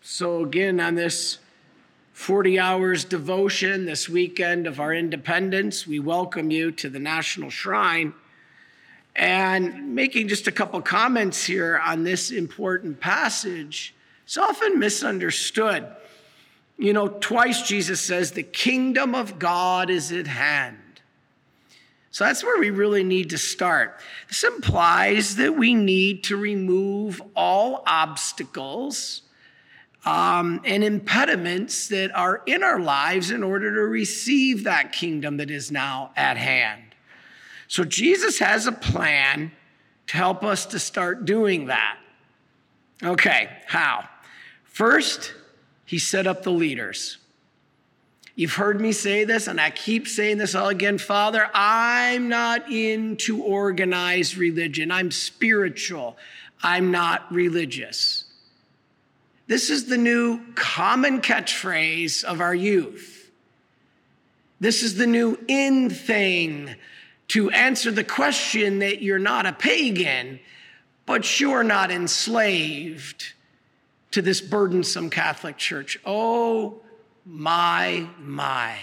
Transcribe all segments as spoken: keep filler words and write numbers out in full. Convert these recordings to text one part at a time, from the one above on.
So again, on this forty hours devotion, this weekend of our independence, we welcome you to the National Shrine. And making just a couple comments here on this important passage, it's often misunderstood. You know, twice Jesus says, the kingdom of God is at hand. So that's where we really need to start. This implies that we need to remove all obstacles um, and impediments that are in our lives in order to receive that kingdom that is now at hand. So Jesus has a plan to help us to start doing that. Okay, how? First, he set up the leaders. You've heard me say this, and I keep saying this all again. Father, I'm not into organized religion. I'm spiritual. I'm not religious. This is the new common catchphrase of our youth. This is the new in thing to answer the question that you're not a pagan, but you're not enslaved to this burdensome Catholic Church. Oh, my, my.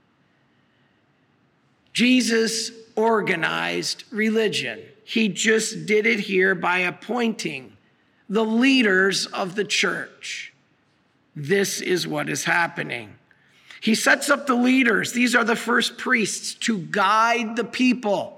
Jesus organized religion. He just did it here by appointing the leaders of the church. This is what is happening. He sets up the leaders. These are the first priests to guide the people.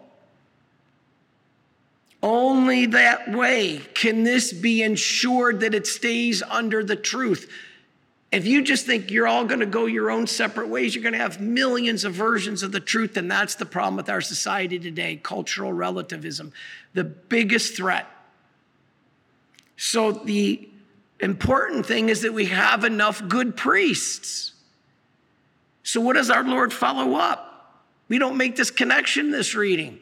Only that way can this be ensured that it stays under the truth. If you just think you're all going to go your own separate ways, you're going to have millions of versions of the truth, and that's the problem with our society today, cultural relativism, the biggest threat. So the important thing is that we have enough good priests. So what does our Lord follow up? We don't make this connection in this reading.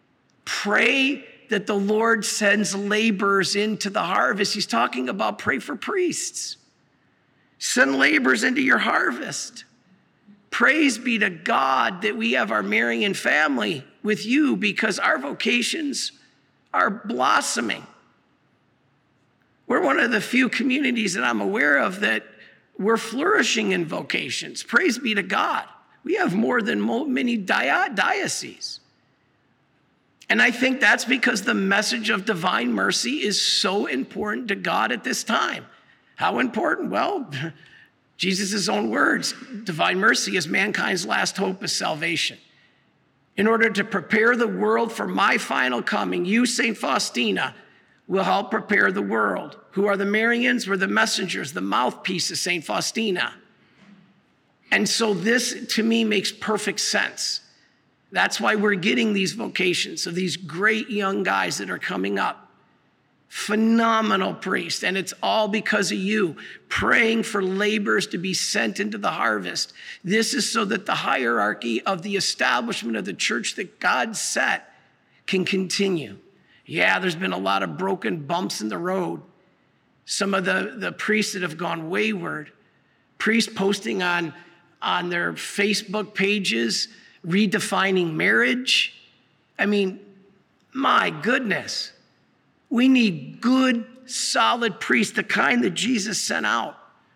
Pray that the Lord sends laborers into the harvest. He's talking about pray for priests. Send laborers into your harvest. Praise be to God that we have our Marian family with you because our vocations are blossoming. We're one of the few communities that I'm aware of that we're flourishing in vocations. Praise be to God. We have more than many dioceses. And I think that's because the message of divine mercy is so important to God at this time. How important? Well, Jesus' own words, divine mercy is mankind's last hope of salvation. In order to prepare the world for my final coming, you, Saint Faustina, will help prepare the world. Who are the Marians? We're the messengers, the mouthpiece of Saint Faustina. And so this, to me, makes perfect sense. That's why we're getting these vocations of these great young guys that are coming up. Phenomenal priests, and it's all because of you praying for laborers to be sent into the harvest. This is so that the hierarchy of the establishment of the church that God set can continue. Yeah, there's been a lot of broken bumps in the road. Some of the, the priests that have gone wayward, priests posting on, on their Facebook pages, redefining marriage. I mean, my goodness. We need good, solid priests, the kind that Jesus sent out.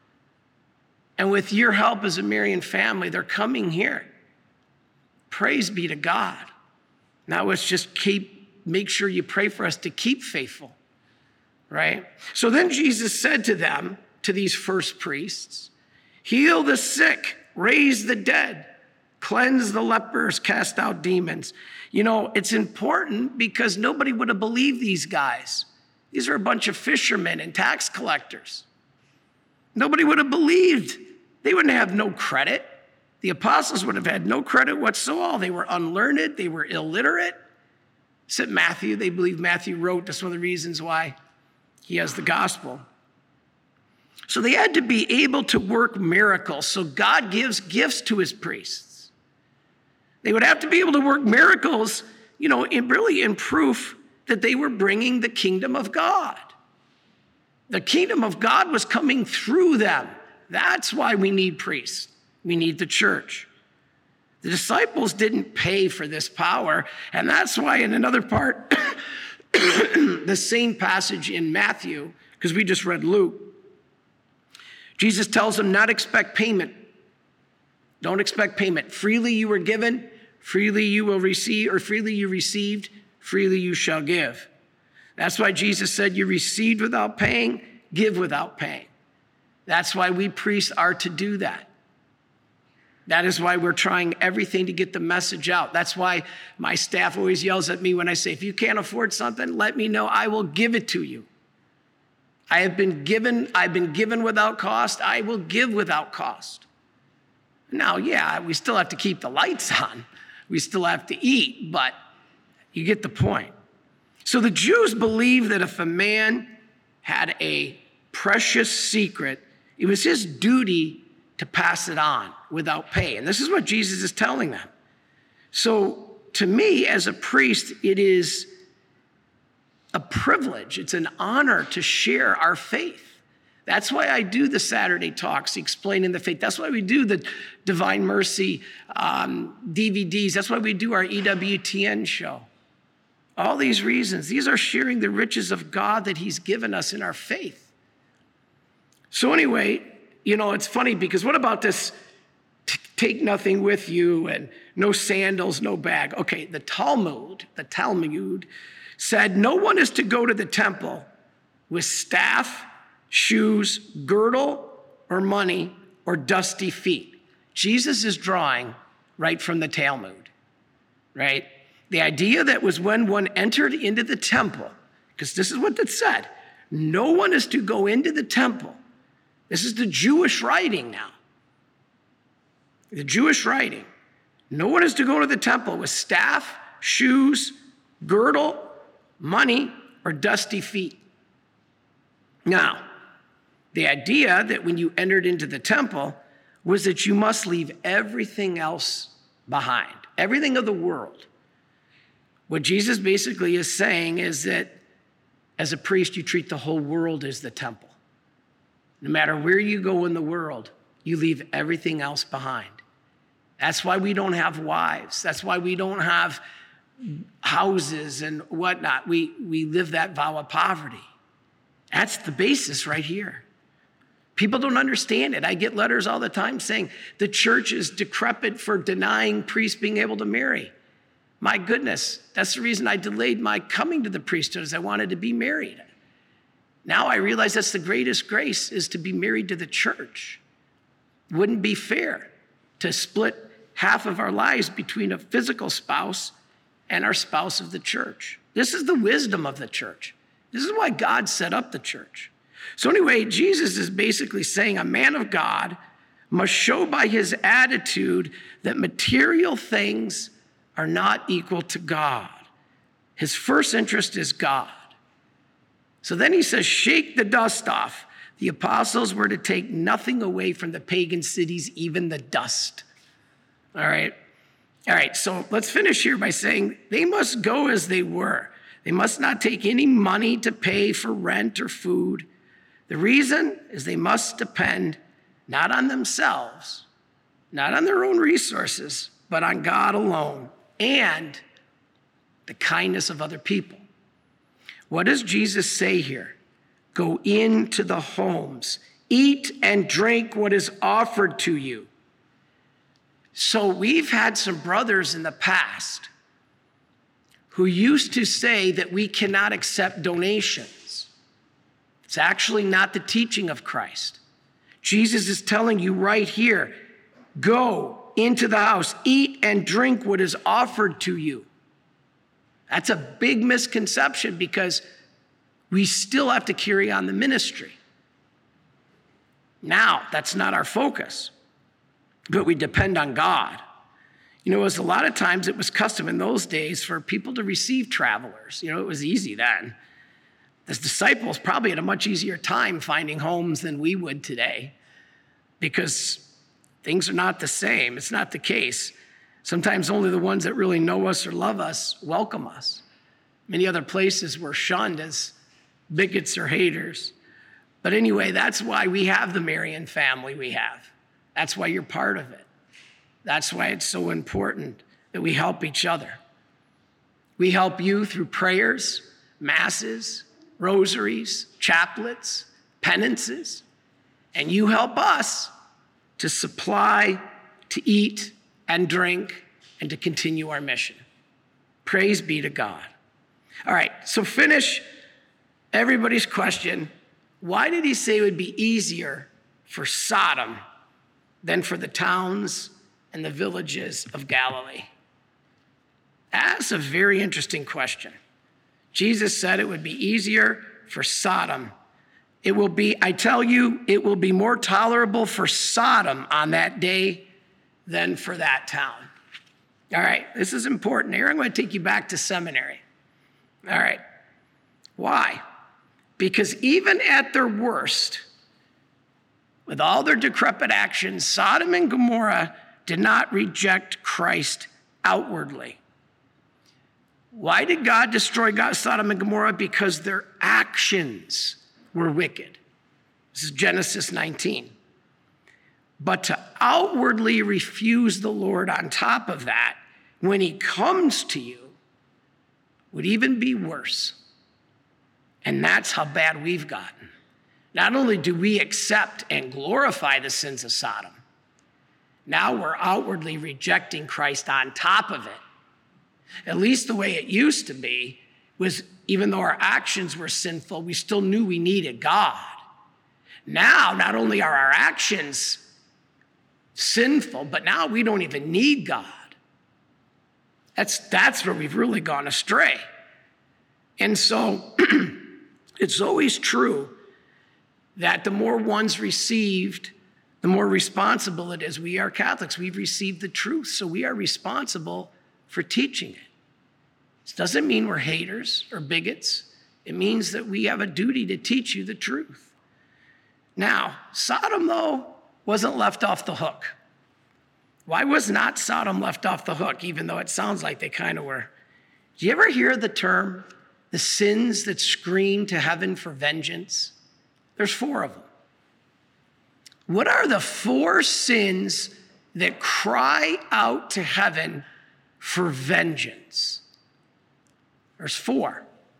And with your help as a Marian family, they're coming here. Praise be to God. Now let's just keep, make sure you pray for us to keep faithful, right? So then Jesus said to them, to these first priests, heal the sick, raise the dead, cleanse the lepers, cast out demons. You know, it's important because nobody would have believed these guys. These are a bunch of fishermen and tax collectors. Nobody would have believed. They wouldn't have no credit. The apostles would have had no credit whatsoever. They were unlearned. They were illiterate. Except Matthew. They believe Matthew wrote. That's one of the reasons why he has the gospel. So they had to be able to work miracles. So God gives gifts to his priests. They would have to be able to work miracles, you know, in, really in proof that they were bringing the kingdom of God. The kingdom of God was coming through them. That's why we need priests. We need the church. The disciples didn't pay for this power, and that's why in another part, the same passage in Matthew, because we just read Luke, Jesus tells them not expect payment. Don't expect payment. Freely you were given, freely you will receive, or freely you received, freely you shall give. That's why Jesus said you received without paying, give without paying. That's why we priests are to do that. That is why we're trying everything to get the message out. That's why my staff always yells at me when I say, if you can't afford something, let me know. I will give it to you. I have been given, I've been given without cost. I will give without cost. Now, yeah, we still have to keep the lights on. We still have to eat, but you get the point. So the Jews believed that if a man had a precious secret, it was his duty to pass it on without pay. And this is what Jesus is telling them. So to me, as a priest, it is a privilege. It's an honor to share our faith. That's why I do the Saturday talks explaining the faith. That's why we do the Divine Mercy um, D V Ds. That's why we do our E W T N show. All these reasons. These are sharing the riches of God that he's given us in our faith. So anyway, you know, it's funny because what about this t- take nothing with you and no sandals, no bag? Okay, the Talmud, the Talmud said no one is to go to the temple with staff, shoes, girdle, or money, or dusty feet. Jesus is drawing right from the Talmud, right? The idea that was when one entered into the temple, because this is what it said, no one is to go into the temple. This is the Jewish writing now. The Jewish writing. No one is to go to the temple with staff, shoes, girdle, money, or dusty feet. Now, the idea that when you entered into the temple was that you must leave everything else behind, everything of the world. What Jesus basically is saying is that as a priest, you treat the whole world as the temple. No matter where you go in the world, you leave everything else behind. That's why we don't have wives. That's why we don't have houses and whatnot. We, we live that vow of poverty. That's the basis right here. People don't understand it. I get letters all the time saying the church is decrepit for denying priests being able to marry. My goodness, that's the reason I delayed my coming to the priesthood, is I wanted to be married. Now I realize that's the greatest grace, is to be married to the church. It wouldn't be fair to split half of our lives between a physical spouse and our spouse of the church. This is the wisdom of the church. This is why God set up the church. So anyway, Jesus is basically saying a man of God must show by his attitude that material things are not equal to God. His first interest is God. So then he says, shake the dust off. The apostles were to take nothing away from the pagan cities, even the dust. All right. All right. So let's finish here by saying they must go as they were. They must not take any money to pay for rent or food. The reason is they must depend not on themselves, not on their own resources, but on God alone and the kindness of other people. What does Jesus say here? Go into the homes, eat and drink what is offered to you. So we've had some brothers in the past who used to say that we cannot accept donations. It's actually not the teaching of Christ. Jesus is telling you right here, go into the house, eat and drink what is offered to you. That's a big misconception because we still have to carry on the ministry. Now, that's not our focus, but we depend on God. You know, it was a lot of times it was custom in those days for people to receive travelers. You know, it was easy then. The disciples probably had a much easier time finding homes than we would today because things are not the same. It's not the case. Sometimes only the ones that really know us or love us welcome us. Many other places we're shunned as bigots or haters. But anyway, that's why we have the Marian family we have. That's why you're part of it. That's why it's so important that we help each other. We help you through prayers, masses, rosaries, chaplets, penances. And you help us to supply, to eat and drink, and to continue our mission. Praise be to God. All right, so finish everybody's question. Why did he say it would be easier for Sodom than for the towns and the villages of Galilee? That's a very interesting question. Jesus said it would be easier for Sodom. It will be, I tell you, it will be more tolerable for Sodom on that day than for that town. All right, this is important. Here, I'm going to take you back to seminary. All right, why? Because even at their worst, with all their decrepit actions, Sodom and Gomorrah did not reject Christ outwardly. Why did God destroy God, Sodom and Gomorrah? Because their actions were wicked. This is Genesis nineteen. But to outwardly refuse the Lord on top of that, when he comes to you, would even be worse. And that's how bad we've gotten. Not only do we accept and glorify the sins of Sodom, now we're outwardly rejecting Christ on top of it. At least the way it used to be was, even though our actions were sinful, we still knew we needed God. Now, not only are our actions sinful, but now we don't even need God. That's, that's where we've really gone astray. And so it's always true that the more one's received, the more responsible it is. We are Catholics. We've received the truth, so we are responsible for teaching it. This doesn't mean we're haters or bigots. It means that we have a duty to teach you the truth. Now, Sodom, though, wasn't left off the hook. Why was not Sodom left off the hook, even though it sounds like they kind of were? Do you ever hear the term, the sins that scream to heaven for vengeance? There's four of them. What are the four sins that cry out to heaven for vengeance? There's four.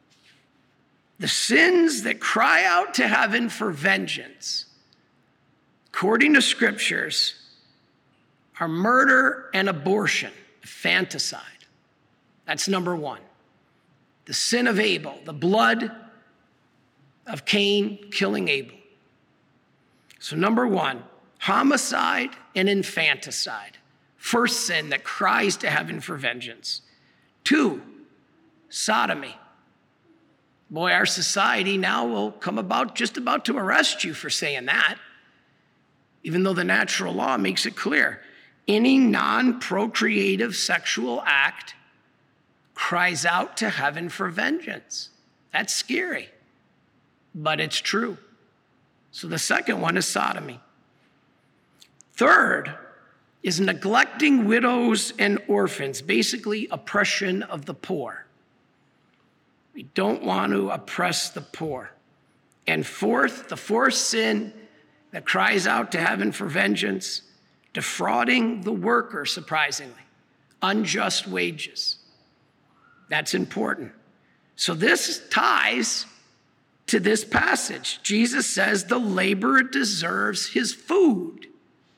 The sins that cry out to heaven for vengeance, according to scriptures, are murder and abortion, infanticide. That's number one. The sin of Abel, the blood of Cain killing Abel. So number one, homicide and infanticide. First sin that cries to heaven for vengeance. Two, sodomy. Boy, our society now will come about just about to arrest you for saying that, even though the natural law makes it clear. Any non-procreative sexual act cries out to heaven for vengeance. That's scary, but it's true. So the second one is sodomy. Third is neglecting widows and orphans, basically oppression of the poor. We don't want to oppress the poor. And fourth, the fourth sin that cries out to heaven for vengeance, defrauding the worker, surprisingly, unjust wages. That's important. So this ties to this passage. Jesus says the laborer deserves his food.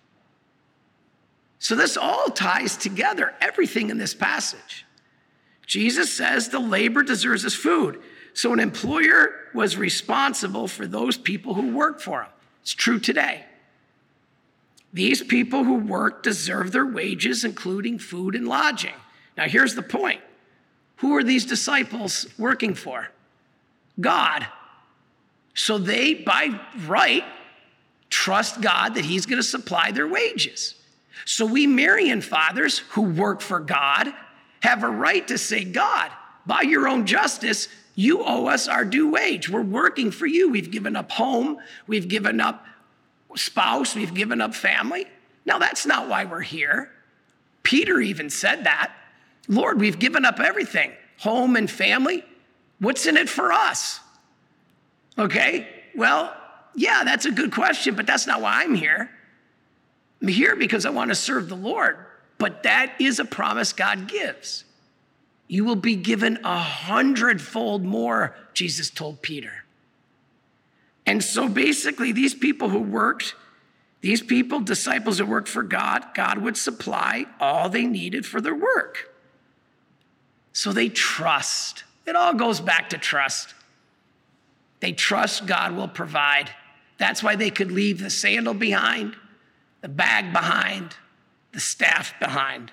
So this all ties together, everything in this passage. Jesus says the laborer deserves his food. So an employer was responsible for those people who work for him. It's true today. These people who work deserve their wages, including food and lodging. Now, here's the point. Who are these disciples working for? God. So they, by right, trust God that he's going to supply their wages. So we Marian fathers who work for God have a right to say, God, by your own justice, you owe us our due wage. We're working for you. We've given up home. We've given up spouse. We've given up family. Now, that's not why we're here. Peter even said that. Lord, we've given up everything, home and family. What's in it for us? Okay, well, yeah, that's a good question, but that's not why I'm here. I'm here because I want to serve the Lord, but that is a promise God gives. You will be given a hundredfold more, Jesus told Peter. And so basically, these people who worked, these people, disciples who worked for God, God would supply all they needed for their work. So they trust. It all goes back to trust. They trust God will provide. That's why they could leave the sandal behind, the bag behind, the staff behind.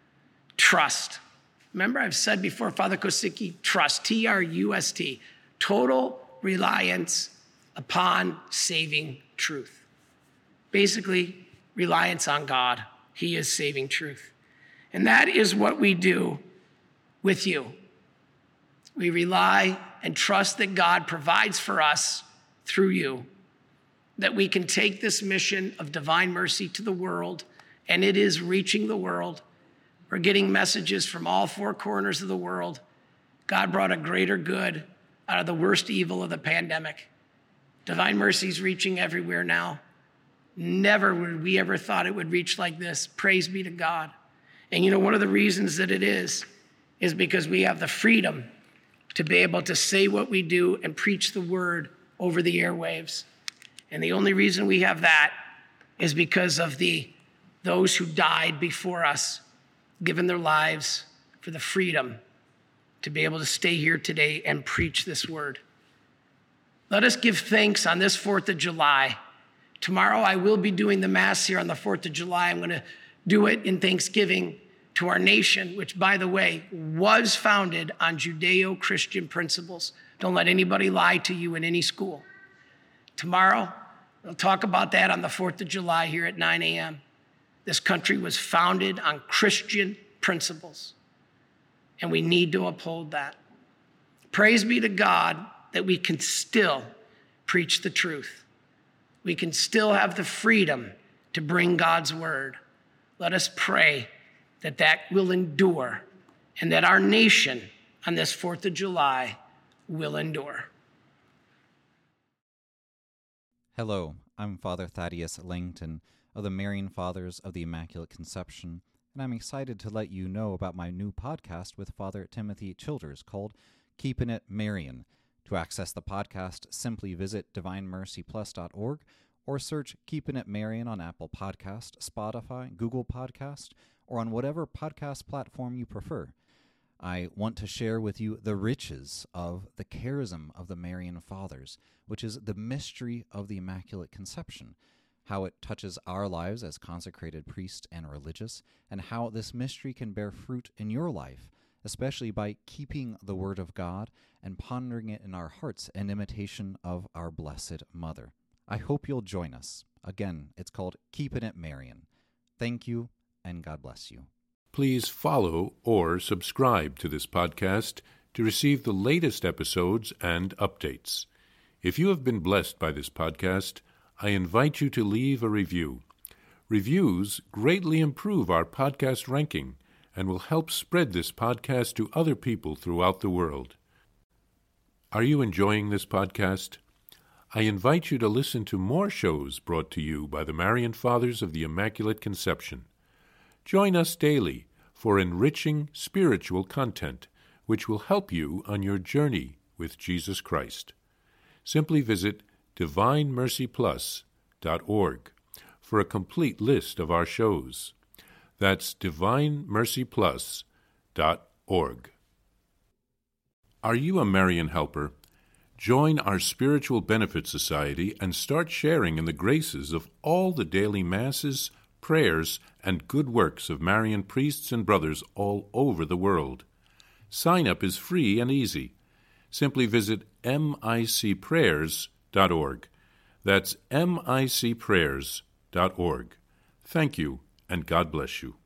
Trust. Remember, I've said before, Father Kosicki, trust, T R U S T, total reliance upon saving truth. Basically, reliance on God. He is saving truth. And that is what we do with you. We rely and trust that God provides for us through you, that we can take this mission of divine mercy to the world, and it is reaching the world. We're getting messages from all four corners of the world. God brought a greater good out of the worst evil of the pandemic. Divine mercy is reaching everywhere now. Never would we ever thought it would reach like this. Praise be to God. And you know, one of the reasons that it is, is because we have the freedom to be able to say what we do and preach the word over the airwaves. And the only reason we have that is because of the those who died before us, given their lives for the freedom to be able to stay here today and preach this word. Let us give thanks on this fourth of July. Tomorrow I will be doing the Mass here on the fourth of July. I'm going to do it in thanksgiving to our nation, which, by the way, was founded on Judeo-Christian principles. Don't let anybody lie to you in any school. Tomorrow, we'll talk about that on the fourth of July here at nine a.m. This country was founded on Christian principles, and we need to uphold that. Praise be to God that we can still preach the truth. We can still have the freedom to bring God's word. Let us pray that that will endure and that our nation on this fourth of July will endure. Hello, I'm Father Thaddeus Langton of the Marian Fathers of the Immaculate Conception, and I'm excited to let you know about my new podcast with Father Timothy Childers called Keepin' It Marian. To access the podcast, simply visit divine mercy plus dot org or search Keepin' It Marian on Apple Podcast, Spotify, Google Podcast, or on whatever podcast platform you prefer. I want to share with you the riches of the charism of the Marian Fathers, which is the mystery of the Immaculate Conception, how it touches our lives as consecrated priests and religious, and how this mystery can bear fruit in your life, especially by keeping the Word of God and pondering it in our hearts in imitation of our Blessed Mother. I hope you'll join us. Again, it's called Keepin' It Marian. Thank you, and God bless you. Please follow or subscribe to this podcast to receive the latest episodes and updates. If you have been blessed by this podcast, I invite you to leave a review. Reviews greatly improve our podcast ranking and will help spread this podcast to other people throughout the world. Are you enjoying this podcast? I invite you to listen to more shows brought to you by the Marian Fathers of the Immaculate Conception. Join us daily for enriching spiritual content, which will help you on your journey with Jesus Christ. Simply visit divine mercy plus dot org for a complete list of our shows. That's divine mercy plus dot org. Are you a Marian helper? Join our Spiritual Benefit Society and start sharing in the graces of all the daily masses, prayers, and good works of Marian priests and brothers all over the world. Sign up is free and easy. Simply visit m i c prayers dot org. That's m i c prayers dot org. Thank you, and God bless you.